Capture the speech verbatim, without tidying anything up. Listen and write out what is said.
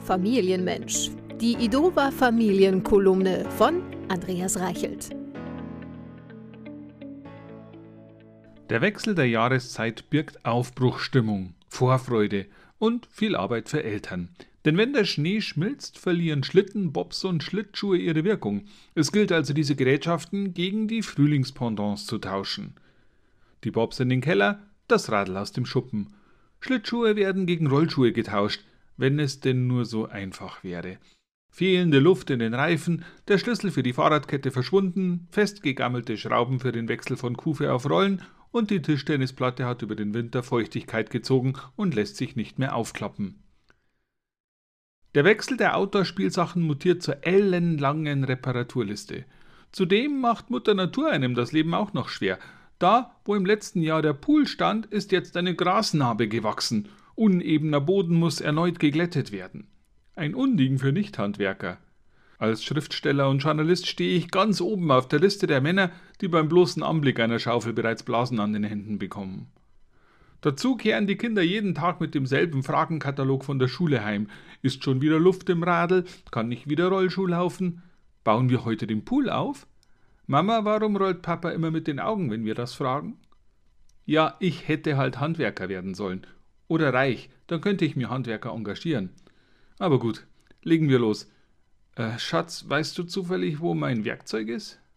Familienmensch. Die Idova Familienkolumne von Andreas Reichelt. Der Wechsel der Jahreszeit birgt Aufbruchsstimmung, Vorfreude und viel Arbeit für Eltern. Denn wenn der Schnee schmilzt, verlieren Schlitten, Bobs und Schlittschuhe ihre Wirkung. Es gilt also, diese Gerätschaften gegen die Frühlingspendants zu tauschen. Die Bobs in den Keller, das Radl aus dem Schuppen. Schlittschuhe werden gegen Rollschuhe getauscht, wenn es denn nur so einfach wäre. Fehlende Luft in den Reifen, der Schlüssel für die Fahrradkette verschwunden, festgegammelte Schrauben für den Wechsel von Kufe auf Rollen und die Tischtennisplatte hat über den Winter Feuchtigkeit gezogen und lässt sich nicht mehr aufklappen. Der Wechsel der Outdoor-Spielsachen mutiert zur ellenlangen Reparaturliste. Zudem macht Mutter Natur einem das Leben auch noch schwer. Da, wo im letzten Jahr der Pool stand, ist jetzt eine Grasnarbe gewachsen. Unebener Boden muss erneut geglättet werden. Ein Unding für Nichthandwerker. Als Schriftsteller und Journalist stehe ich ganz oben auf der Liste der Männer, die beim bloßen Anblick einer Schaufel bereits Blasen an den Händen bekommen. Dazu kehren die Kinder jeden Tag mit demselben Fragenkatalog von der Schule heim. Ist schon wieder Luft im Radl? Kann ich wieder Rollschuh laufen? Bauen wir heute den Pool auf? Mama, warum rollt Papa immer mit den Augen, wenn wir das fragen? Ja, ich hätte halt Handwerker werden sollen. Oder reich, dann könnte ich mir Handwerker engagieren. Aber gut, legen wir los. Äh, Schatz, weißt du zufällig, wo mein Werkzeug ist?